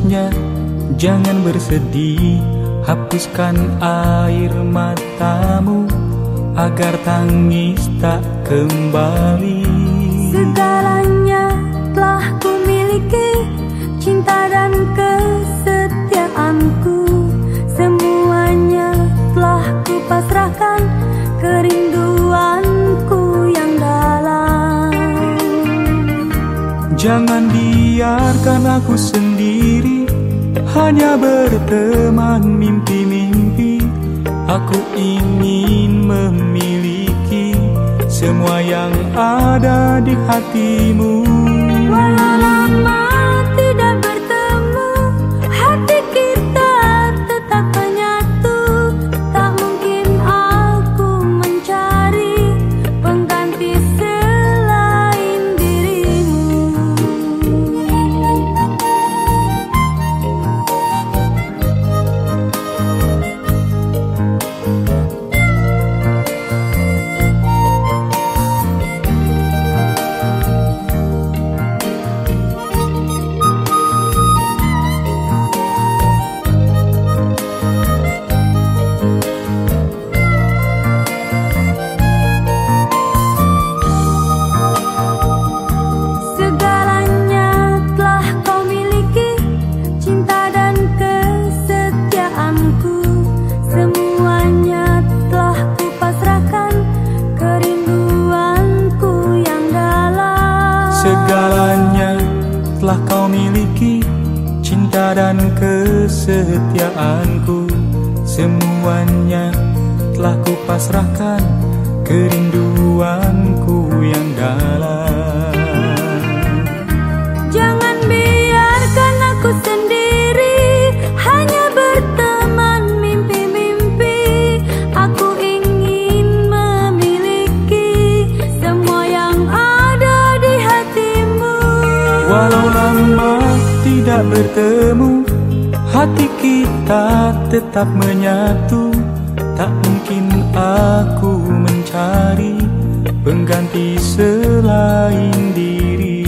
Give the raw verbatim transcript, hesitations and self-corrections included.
seharusnya jangan bersedih. Hapuskan air matamu agar tangis tak kembali. Segalanya telah ku miliki, cinta dan kesetiaanku. Semuanya telah ku pasrahkan, kerinduanku yang dalam. Jangan biarkan aku sendiri, hanya berteman mimpi-mimpi. Aku ingin memiliki semua yang ada di hatimu. Walau lama tidak bertemu, hati kita tetap menyatu. Tak mungkin aku mencari pengganti selain dirimu. Segalanya telah kau miliki, cinta dan kesetiaanku. Semuanya telah ku pasrahkan, kerinduanku yang dalam. Jangan biarkan aku sendiri, hanya berteman mimpi-mimpi. Aku ingin memiliki semua yang ada di hatimu. Walau lama tidak bertemu, hati kita tetap menyatu. Tak mungkin aku mencari pengganti selain diri.